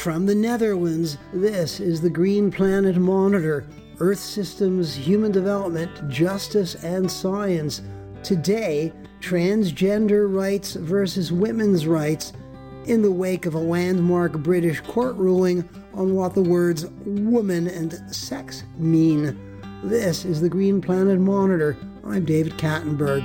From the Netherlands, this is the Green Planet Monitor, Earth Systems, Human Development, Justice, and Science. Today, transgender rights versus women's rights, in the wake of a landmark British court ruling on what the words woman and sex mean. This is the Green Planet Monitor. I'm David Kattenberg.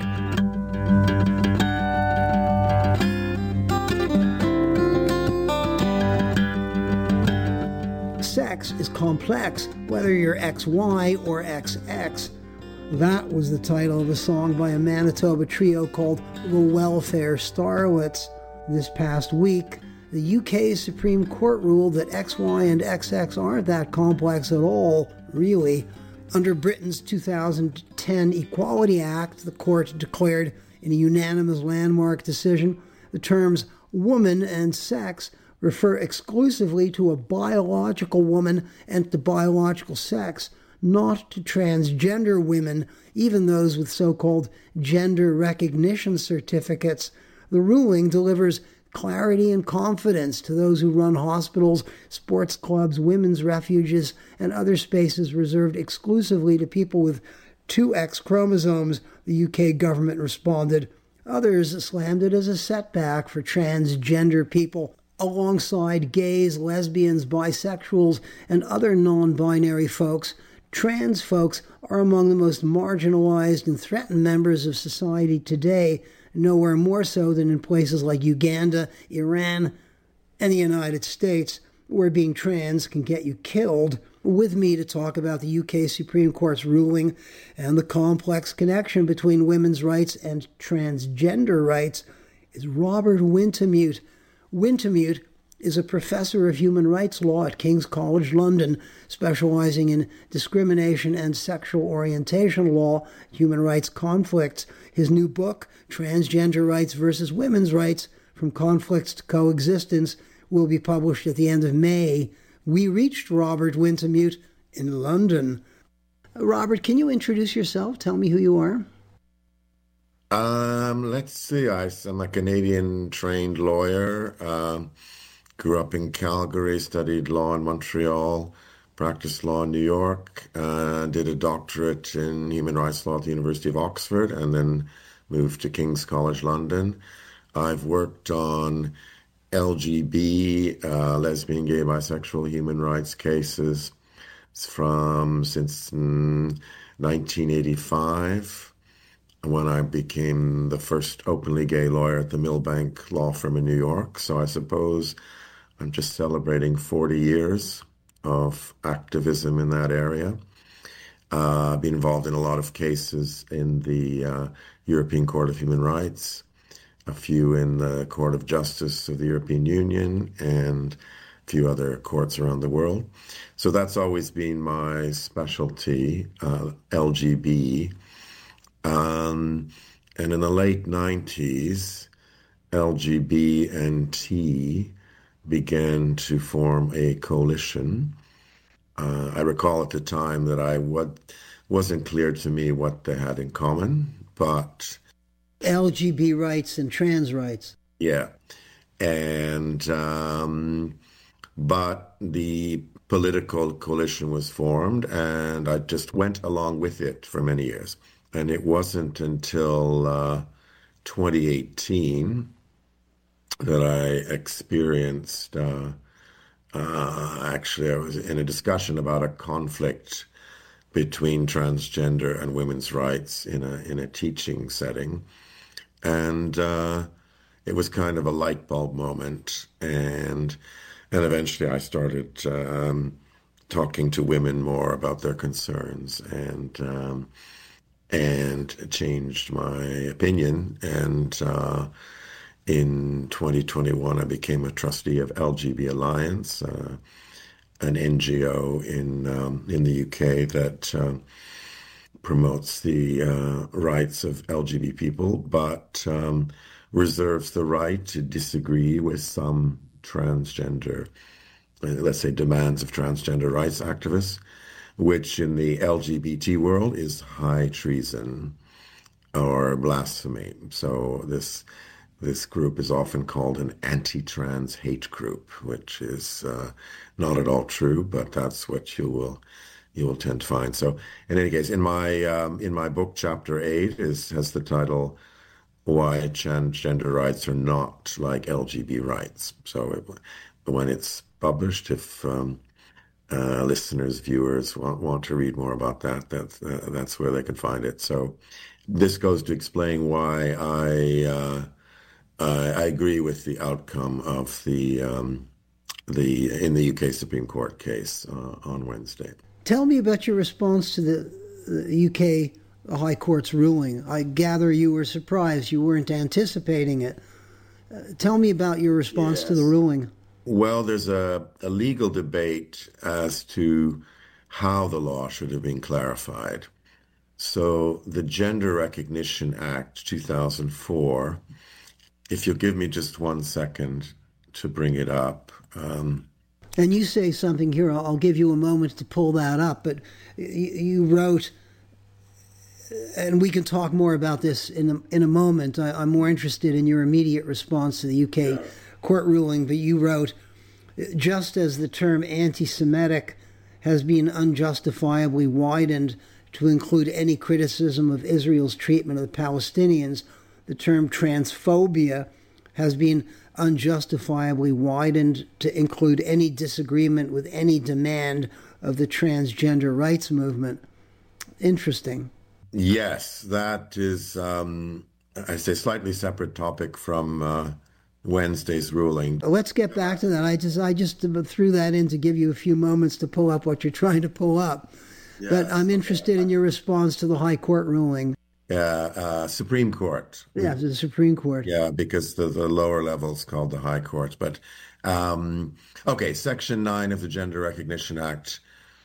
Sex is complex, whether you're XY or XX. That was the title of a song by a Manitoba trio called the Welfare Starlets. This past week, the UK Supreme Court ruled that XY and XX aren't that complex at all, really. Under Britain's 2010 Equality Act, the court declared in a unanimous landmark decision the terms woman and sex refer exclusively to a biological woman and to biological sex, not to transgender women, even those with so-called gender recognition certificates. The ruling delivers clarity and confidence to those who run hospitals, sports clubs, women's refuges, and other spaces reserved exclusively to people with two X chromosomes, the UK government responded. Others slammed it as a setback for transgender people. Alongside gays, lesbians, bisexuals, and other non-binary folks, trans folks are among the most marginalized and threatened members of society today, nowhere more so than in places like Uganda, Iran, and the United States, where being trans can get you killed. With me to talk about the UK Supreme Court's ruling and the complex connection between women's rights and transgender rights is Robert Wintemute. Wintemute is a professor of human rights law at King's College London, specializing in discrimination and sexual orientation law, human rights conflicts. His new book, Transgender Rights versus Women's Rights, From Conflicts to Coexistence, will be published at the end of May. We reached Robert Wintemute in London. Robert, can you introduce yourself? Tell me who you are. Let's see. I'm a Canadian-trained lawyer. Grew up in Calgary, studied law in Montreal, practiced law in New York, did a doctorate in human rights law at the University of Oxford, and then moved to King's College London. I've worked on LGB, lesbian, gay, bisexual human rights cases since 1985. When I became the first openly gay lawyer at the Milbank law firm in New York. So I suppose I'm just celebrating 40 years of activism in that area. I've been involved in a lot of cases in the European Court of Human Rights, a few in the Court of Justice of the European Union, and a few other courts around the world. So that's always been my specialty, LGB. And in the late 90s, LGB and T began to form a coalition. I recall at the time that wasn't clear to me what they had in common, but... LGB rights and trans rights. Yeah. And, but the political coalition was formed, and I just went along with it for many years. And it wasn't until 2018 that I experienced, actually I was in a discussion about a conflict between transgender and women's rights in a teaching setting. And it was kind of a light bulb moment. And eventually I started talking to women more about their concerns and changed my opinion. And in 2021, I became a trustee of LGB Alliance, an NGO in the UK that promotes the rights of LGBT people, but reserves the right to disagree with some transgender, let's say, demands of transgender rights activists, which in the LGBT world is high treason or blasphemy. So this this group is often called an anti-trans hate group, which is not at all true, but that's what you will tend to find. So, in any case, in my book, Chapter 8 has the title "Why Transgender Rights Are Not Like LGBT Rights." So, when it's published, if listeners, viewers want to read more about that, that's where they can find it. So, this goes to explain why I agree with the outcome of the in the UK Supreme Court case on Wednesday. Tell me about your response to the UK High Court's ruling. I gather you were surprised. You weren't anticipating it. Tell me about your response to the ruling. Well, there's a legal debate as to how the law should have been clarified. So the Gender Recognition Act 2004, if you'll give me just 1 second to bring it up. And you say something here, I'll give you a moment to pull that up, but you wrote, and we can talk more about this in a moment. I'm more interested in your immediate response to the UK court ruling, but you wrote, just as the term anti-Semitic has been unjustifiably widened to include any criticism of Israel's treatment of the Palestinians, the term transphobia has been unjustifiably widened to include any disagreement with any demand of the transgender rights movement. Interesting. Yes, that is, I say, slightly separate topic from Wednesday's ruling. Let's get back to that. I just threw that in to give you a few moments to pull up what you're trying to pull up. Yes. But I'm interested in your response to the High Court ruling. Supreme Court. Yeah, the Supreme Court. Yeah, because the lower level is called the High Court. But, okay, Section 9 of the Gender Recognition Act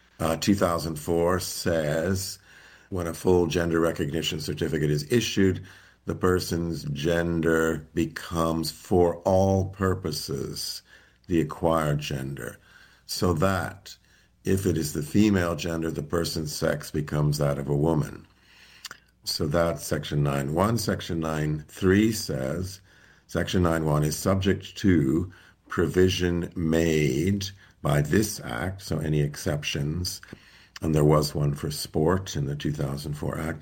2004 says when a full gender recognition certificate is issued, the person's gender becomes, for all purposes, the acquired gender. So that if it is the female gender, the person's sex becomes that of a woman. So that's Section 9.1. Section 9.3 says, Section 9.1 is subject to provision made by this Act, so any exceptions, and there was one for sport in the 2004 Act,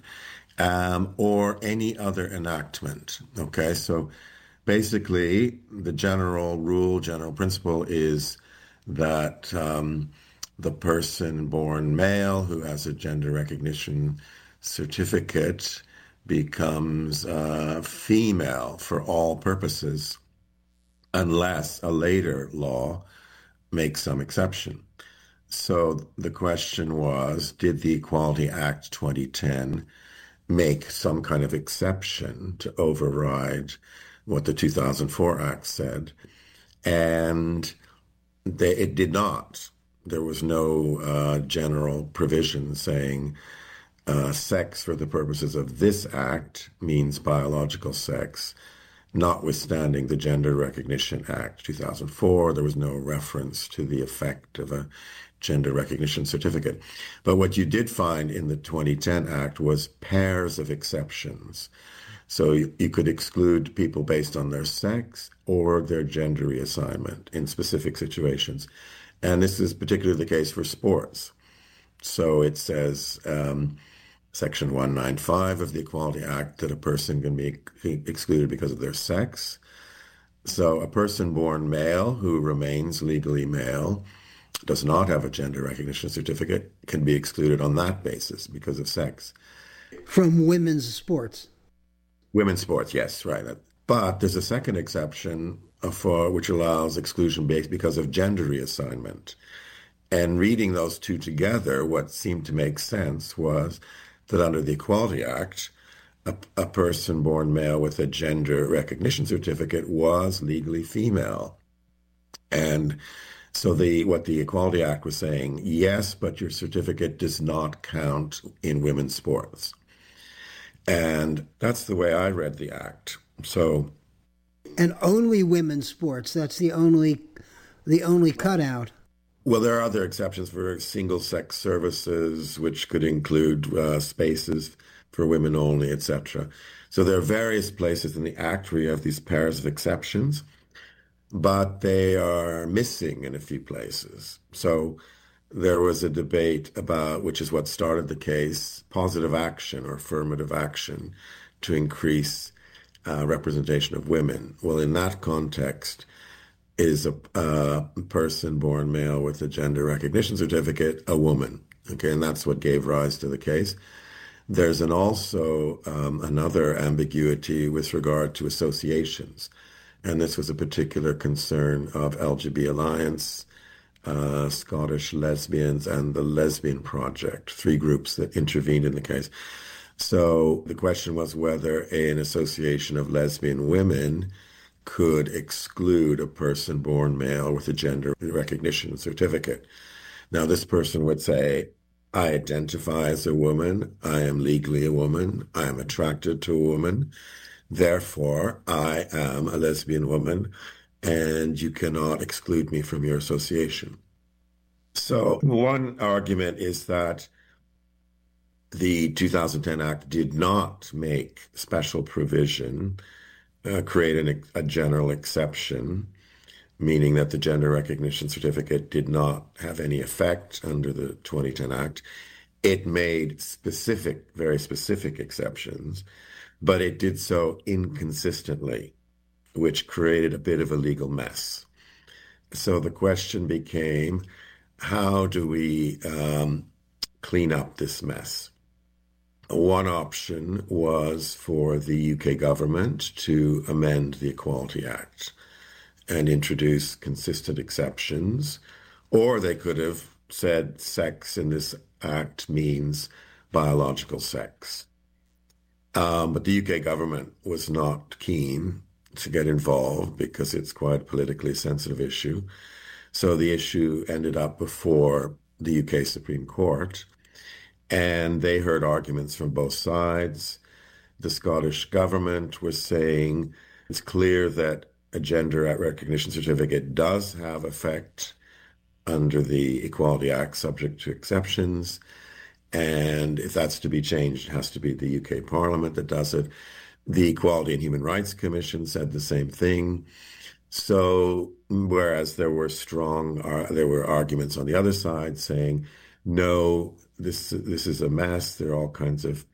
or any other enactment. Okay, so basically the general rule, general principle is that the person born male who has a gender recognition certificate becomes female for all purposes unless a later law makes some exception. So the question was, did the Equality Act 2010 make some kind of exception to override what the 2004 Act said? And it did not. There was no general provision saying sex for the purposes of this act means biological sex, notwithstanding the Gender Recognition Act 2004. There was no reference to the effect of a gender recognition certificate. But what you did find in the 2010 Act was pairs of exceptions. So you could exclude people based on their sex or their gender reassignment in specific situations. And this is particularly the case for sports. So it says, Section 195 of the Equality Act, that a person can be excluded because of their sex. So a person born male who remains legally male, does not have a gender recognition certificate, can be excluded on that basis because of sex. From women's sports? Women's sports, yes, right. But there's a second exception for which allows exclusion based because of gender reassignment. And reading those two together, what seemed to make sense was that under the Equality Act, a person born male with a gender recognition certificate was legally female. And so what the Equality Act was saying, yes, but your certificate does not count in women's sports. And that's the way I read the act. So, and only women's sports, that's the only cutout. Well, there are other exceptions for single-sex services, which could include spaces for women only, etc. So there are various places in the Act where you have these pairs of exceptions, but they are missing in a few places. So there was a debate about, which is what started the case, positive action or affirmative action to increase representation of women. Well, in that context, is a person born male with a gender recognition certificate a woman? Okay, and that's what gave rise to the case. There's also another ambiguity with regard to associations, and this was a particular concern of LGB Alliance, Scottish Lesbians, and the Lesbian Project, three groups that intervened in the case. So the question was whether an association of lesbian women could exclude a person born male with a gender recognition certificate. Now, this person would say, I identify as a woman, I am legally a woman, I am attracted to a woman, therefore I am a lesbian woman, and you cannot exclude me from your association. So one argument is that the 2010 Act did not make special provision, create a general exception, meaning that the gender recognition certificate did not have any effect under the 2010 Act. It made very specific exceptions, but it did so inconsistently, which created a bit of a legal mess. So the question became, how do we clean up this mess? One option was for the UK government to amend the Equality Act and introduce consistent exceptions, or they could have said sex in this act means biological sex. But the UK government was not keen to get involved because it's quite a politically sensitive issue. So the issue ended up before the UK Supreme Court, and they heard arguments from both sides. The Scottish government was saying it's clear that a gender recognition certificate does have effect under the Equality Act, subject to exceptions. And if that's to be changed, it has to be the UK Parliament that does it. The Equality and Human Rights Commission said the same thing. So, whereas there were arguments on the other side saying, no, this is a mess. There are all kinds of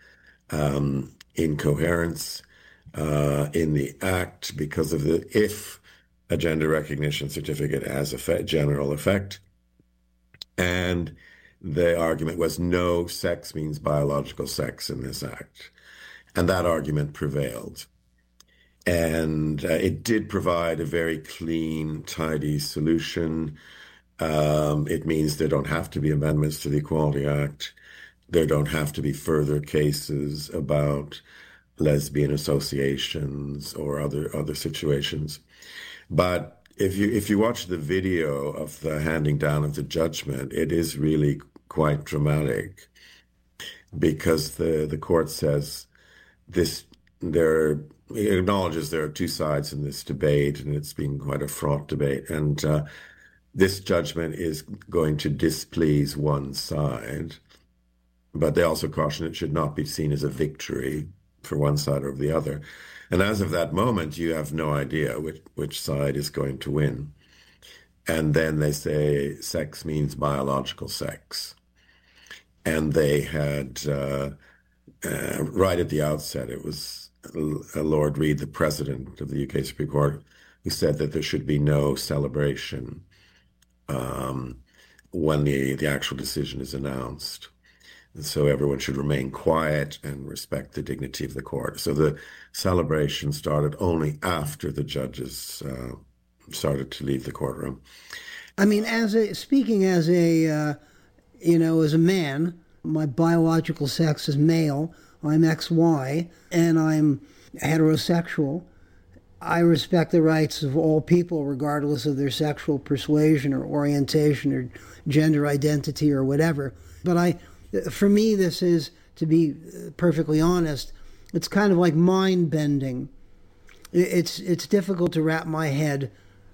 incoherence in the Act because of if a gender recognition certificate has general effect. And the argument was no, sex means biological sex in this Act. And that argument prevailed. And it did provide a very clean, tidy solution. It means there don't have to be amendments to the Equality Act. There don't have to be further cases about lesbian associations or other situations. But if you watch the video of the handing down of the judgment, it is really quite dramatic because the court says it acknowledges there are two sides in this debate, and it's been quite a fraught debate. And this judgment is going to displease one side, but they also caution it should not be seen as a victory for one side or the other. And as of that moment, you have no idea which side is going to win. And then they say sex means biological sex. And they had, right at the outset, it was Lord Reid, the president of the UK Supreme Court, who said that there should be no celebration when the actual decision is announced. And so everyone should remain quiet and respect the dignity of the court. So the celebration started only after the judges started to leave the courtroom. I mean, speaking as a man, my biological sex is male, I'm XY, and I'm heterosexual. I respect the rights of all people, regardless of their sexual persuasion or orientation or gender identity or whatever. But for me, this is, to be perfectly honest, it's kind of like mind-bending. It's difficult to wrap my head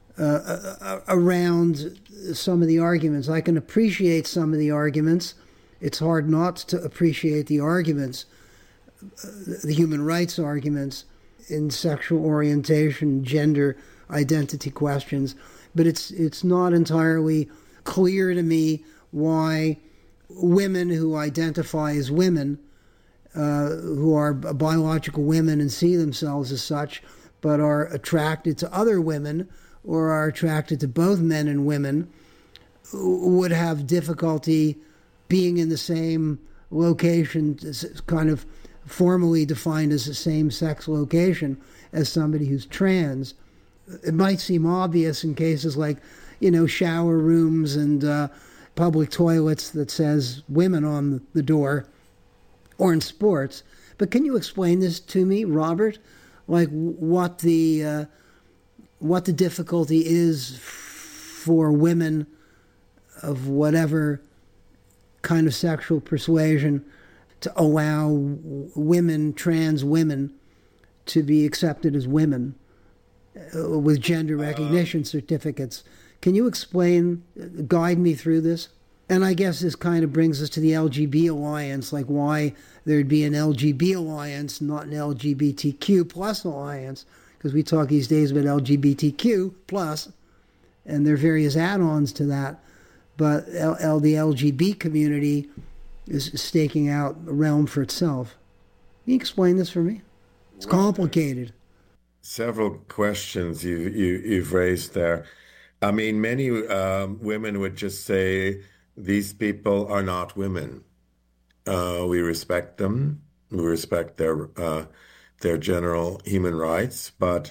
around some of the arguments. I can appreciate some of the arguments. It's hard not to appreciate the arguments. the human rights arguments in sexual orientation, gender identity questions, but it's not entirely clear to me why women who identify as women, who are biological women and see themselves as such, but are attracted to other women or are attracted to both men and women, would have difficulty being in the same location, kind of formally defined as a same-sex location, as somebody who's trans. It might seem obvious in cases like, shower rooms and public toilets that says women on the door, or in sports. But can you explain this to me, Robert? Like what the difficulty is for women of whatever kind of sexual persuasion to allow women, trans women, to be accepted as women with gender recognition certificates. Can you explain, guide me through this? And I guess this kind of brings us to the LGB Alliance, like why there'd be an LGB Alliance, not an LGBTQ plus alliance, because we talk these days about LGBTQ plus, and there are various add-ons to that. But the LGB community is staking out a realm for itself. Can you explain this for me? It's complicated. Several questions you've raised there. I mean, many women would just say, these people are not women. We respect them. We respect their general human rights. First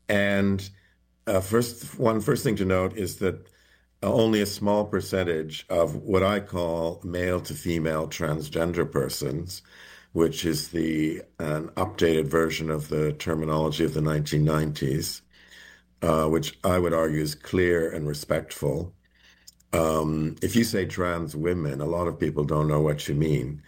thing to note is that only a small percentage of what I call male to female transgender persons, which is an updated version of the terminology of the 1990s, which I would argue is clear and respectful. If you say trans women, a lot of people don't know what you mean.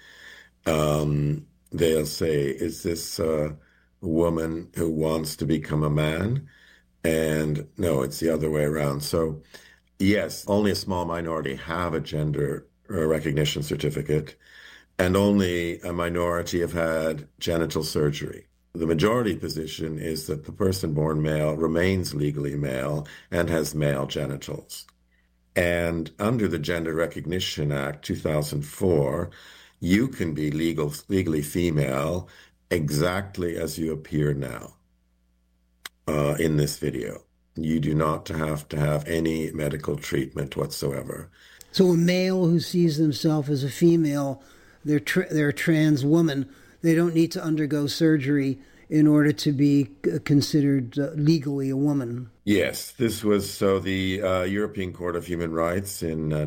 They'll say, is this a woman who wants to become a man? And no, it's the other way around. So yes, only a small minority have a gender recognition certificate, and only a minority have had genital surgery. The majority position is that the person born male remains legally male and has male genitals. And under the Gender Recognition Act 2004, you can be legally female exactly as you appear now in this video. You do not have to have any medical treatment whatsoever. So a male who sees themselves as a female, they're a trans woman, they don't need to undergo surgery in order to be considered legally a woman. Yes, this was the European Court of Human Rights in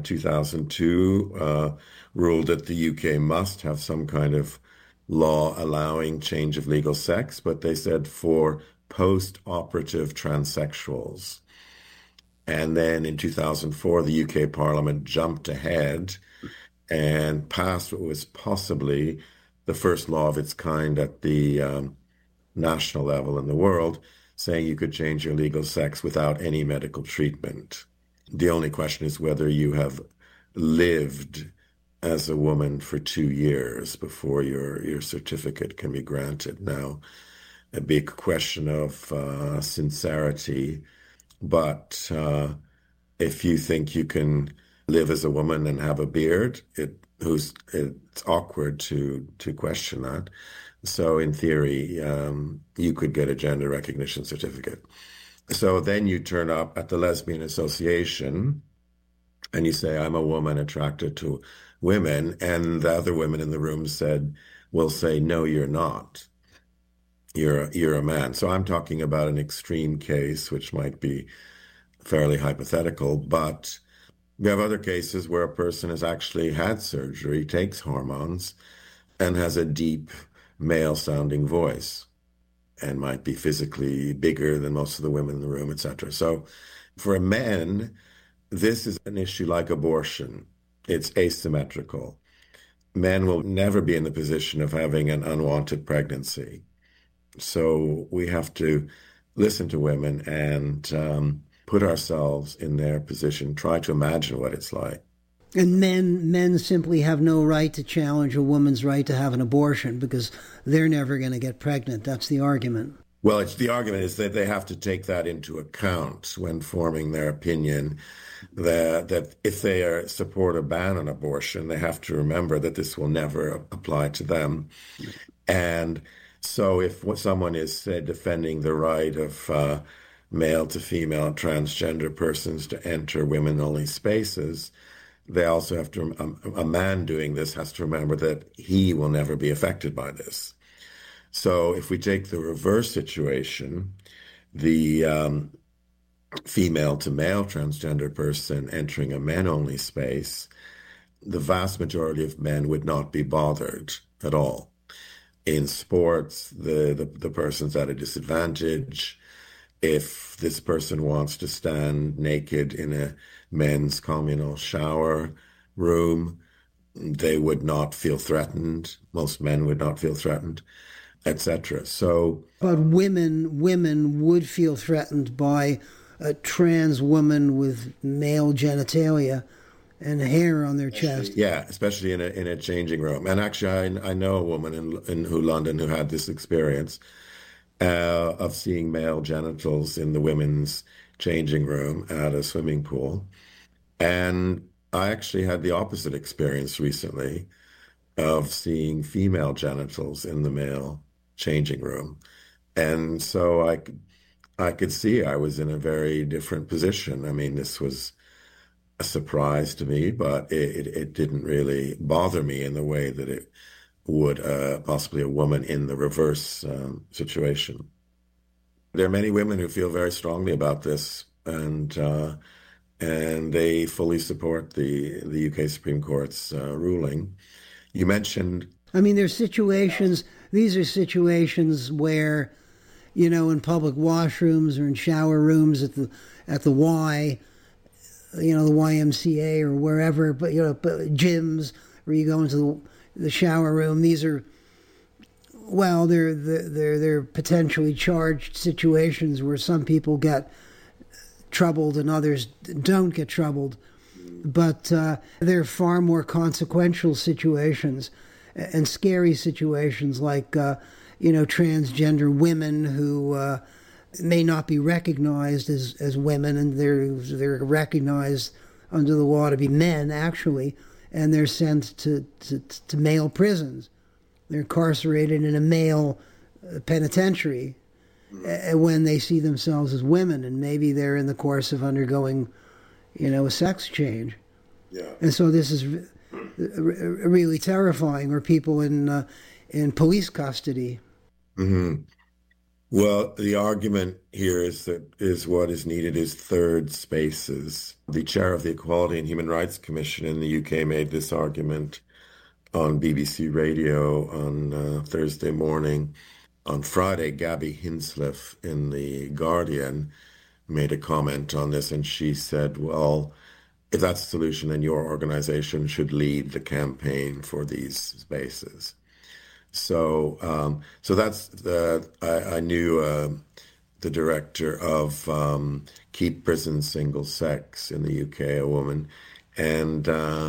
2002 ruled that the UK must have some kind of law allowing change of legal sex, but they said for post-operative transsexuals. And then in 2004, the UK Parliament jumped ahead and passed what was possibly the first law of its kind at the national level in the world, saying you could change your legal sex without any medical treatment. The only question is whether you have lived as a woman for 2 years before your certificate can be granted. Now, a big question of sincerity, but if you think you can live as a woman and have a beard, it's awkward to question that. So in theory, you could get a gender recognition certificate. So then you turn up at the Lesbian Association and you say, I'm a woman attracted to women. And the other women in the room will say, no, you're not. You're a man. So I'm talking about an extreme case, which might be fairly hypothetical, but we have other cases where a person has actually had surgery, takes hormones, and has a deep male-sounding voice and might be physically bigger than most of the women in the room, etc. So for men, this is an issue like abortion. It's asymmetrical. Men will never be in the position of having an unwanted pregnancy. So we have to listen to women and put ourselves in their position, try to imagine what it's like. And men simply have no right to challenge a woman's right to have an abortion because they're never going to get pregnant. That's the argument. Well, the argument is that they have to take that into account when forming their opinion, that if they support a ban on abortion, they have to remember that this will never apply to them. And so if someone is, say, defending the right of male to female transgender persons to enter women-only spaces, they also have to, a man doing this has to remember that he will never be affected by this. So if we take the reverse situation, the female to male transgender person entering a men-only space, the vast majority of men would not be bothered at all. In sports, the person's at a disadvantage. If this person wants to stand naked in a men's communal shower room, they would not feel threatened. Most men would not feel threatened, etc. So, but women would feel threatened by a trans woman with male genitalia and hair on their chest. Yeah, especially in a changing room. And actually, I know a woman in London who had this experience of seeing male genitals in the women's changing room at a swimming pool. And I actually had the opposite experience recently of seeing female genitals in the male changing room. And so I could see I was in a very different position. I mean, this was a surprise to me, but it didn't really bother me in the way that it would possibly a woman in the reverse situation. There are many women who feel very strongly about this, and they fully support the UK Supreme Court's ruling. You mentioned... I mean, there's situations, these are situations where, you know, in public washrooms or in shower rooms at the Y, you know, the YMCA or wherever, but, you know, gyms where you go into the shower room. These are, well, they're potentially charged situations where some people get troubled and others don't get troubled. But they're far more consequential situations and scary situations like, you know, transgender women who may not be recognized as women, and they're recognized under the law to be men, actually, and they're sent to male prisons. They're incarcerated in a male penitentiary when they see themselves as women, and maybe they're in the course of undergoing, you know, a sex change. Yeah. And so this is really terrifying, or people in police custody. Mm-hmm. Well, the argument here is what is needed is third spaces. The chair of the Equality and Human Rights Commission in the UK made this argument on BBC Radio on Thursday morning. On Friday, Gabby Hinsliff in The Guardian made a comment on this, and she said, well, if that's the solution, then your organization should lead the campaign for these spaces. So, that's I knew the director of Keep Prisons Single Sex in the UK, a woman, and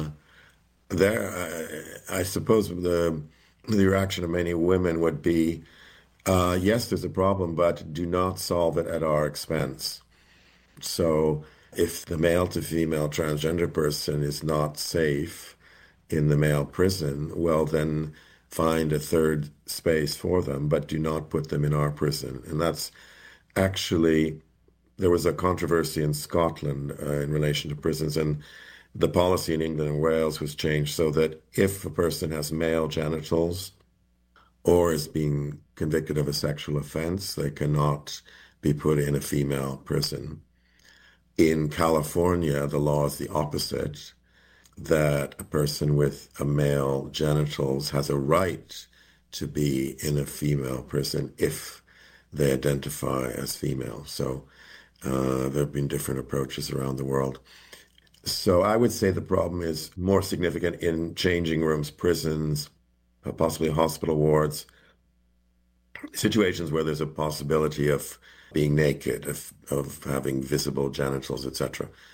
I suppose the reaction of many women would be, yes, there's a problem, but do not solve it at our expense. So, if the male to female transgender person is not safe in the male prison, well, then find a third space for them, but do not put them in our prison. And that's actually, there was a controversy in Scotland in relation to prisons, and the policy in England and Wales was changed so that if a person has male genitals or is being convicted of a sexual offense, they cannot be put in a female prison. In California, the law is the opposite, that a person with a male genitals has a right to be in a female prison if they identify as female. So there have been different approaches around the world. So I would say the problem is more significant in changing rooms, prisons, possibly hospital wards, situations where there's a possibility of being naked, of having visible genitals, etc.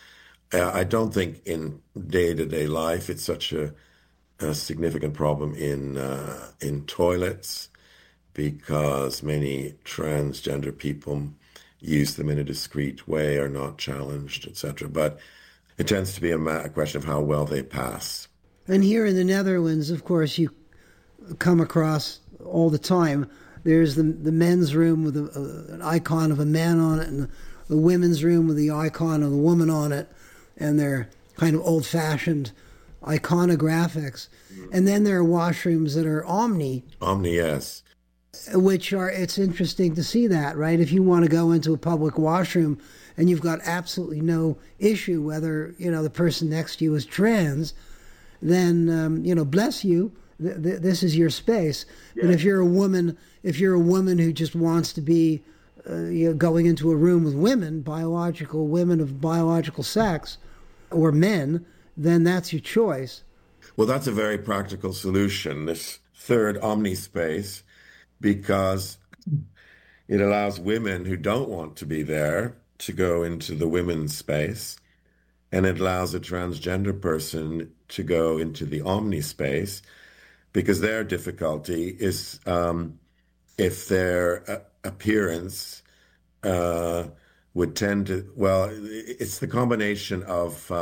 I don't think in day-to-day life it's such a significant problem in toilets because many transgender people use them in a discreet way, are not challenged, etc. But it tends to be a question of how well they pass. And here in the Netherlands, of course, you come across all the time. There's the men's room with an icon of a man on it, and the women's room with the icon of the woman on it, and they're kind of old-fashioned iconographics. And then there are washrooms that are omni. Omni, yes. Which are, it's interesting to see that, right? If you want to go into a public washroom and you've got absolutely no issue whether, the person next to you is trans, then, bless you, this is your space. Yeah. But if you're a woman who just wants to be going into a room with women of biological sex, or men, then that's your choice. Well, that's a very practical solution, this third omni space, because it allows women who don't want to be there to go into the women's space, and it allows a transgender person to go into the omni space, because their difficulty is if their appearance would tend to, it's the combination of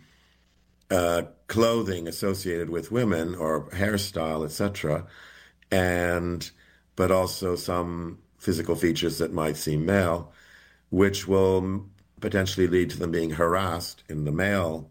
clothing associated with women or hairstyle, etc., but also some physical features that might seem male, which will potentially lead to them being harassed in the male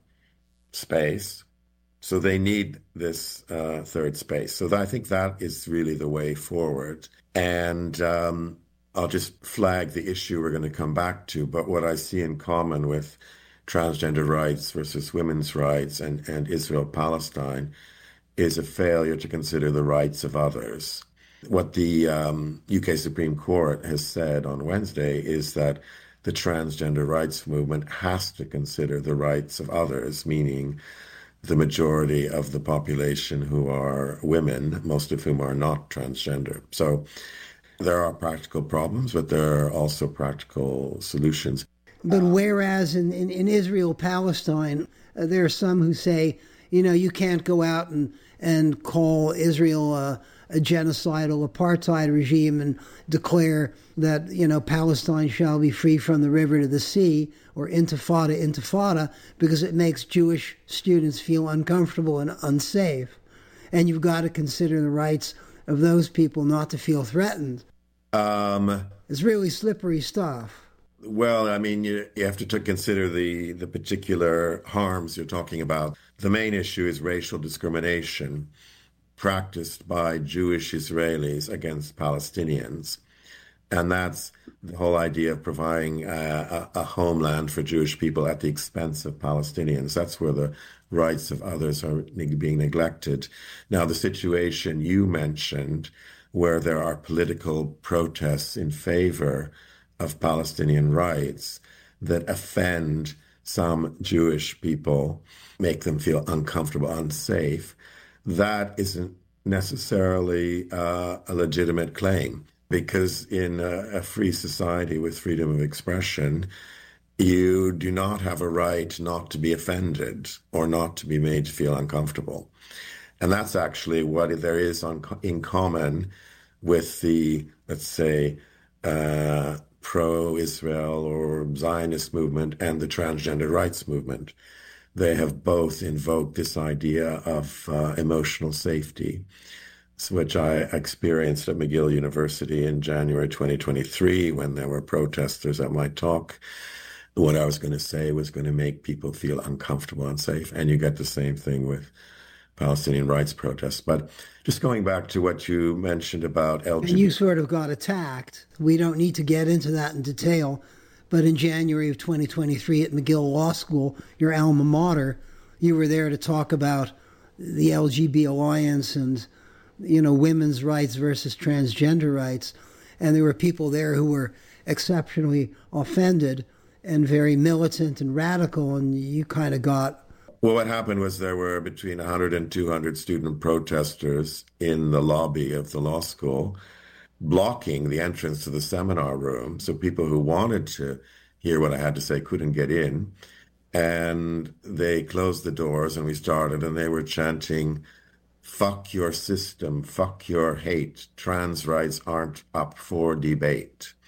space. So they need this third space. So I think that is really the way forward. And I'll just flag the issue we're going to come back to, but what I see in common with transgender rights versus women's rights and Israel-Palestine is a failure to consider the rights of others. What the UK Supreme Court has said on Wednesday is that the transgender rights movement has to consider the rights of others, meaning the majority of the population who are women, most of whom are not transgender. So there are practical problems, but there are also practical solutions. But whereas in Israel-Palestine, there are some who say, you can't go out and call Israel a genocidal apartheid regime and declare that, Palestine shall be free from the river to the sea, or intifada, because it makes Jewish students feel uncomfortable and unsafe. And you've got to consider the rights of those people not to feel threatened. It's really slippery stuff. Well, I mean, you have to consider the particular harms you're talking about. The main issue is racial discrimination practiced by Jewish Israelis against Palestinians. And that's the whole idea of providing a homeland for Jewish people at the expense of Palestinians. That's where the rights of others are being neglected. Now, the situation you mentioned, where there are political protests in favor of Palestinian rights that offend some Jewish people, make them feel uncomfortable, unsafe, that isn't necessarily a legitimate claim. Because in a free society with freedom of expression, you do not have a right not to be offended or not to be made to feel uncomfortable. And that's actually what there is in common with the, let's say, pro-Israel or Zionist movement and the transgender rights movement. They have both invoked this idea of emotional safety, which I experienced at McGill University in January 2023 when there were protesters at my talk. What I was going to say was going to make people feel uncomfortable and unsafe. And you get the same thing with Palestinian rights protests. But just going back to what you mentioned about LGBT. And you sort of got attacked. We don't need to get into that in detail. But in January of 2023 at McGill Law School, your alma mater, you were there to talk about the LGB Alliance and women's rights versus transgender rights. And there were people there who were exceptionally offended and very militant and radical, and you kind of got... Well, what happened was there were between 100 and 200 student protesters in the lobby of the law school blocking the entrance to the seminar room. So people who wanted to hear what I had to say couldn't get in. And they closed the doors and we started, and they were chanting, "Fuck your system, fuck your hate. Trans rights aren't up for debate."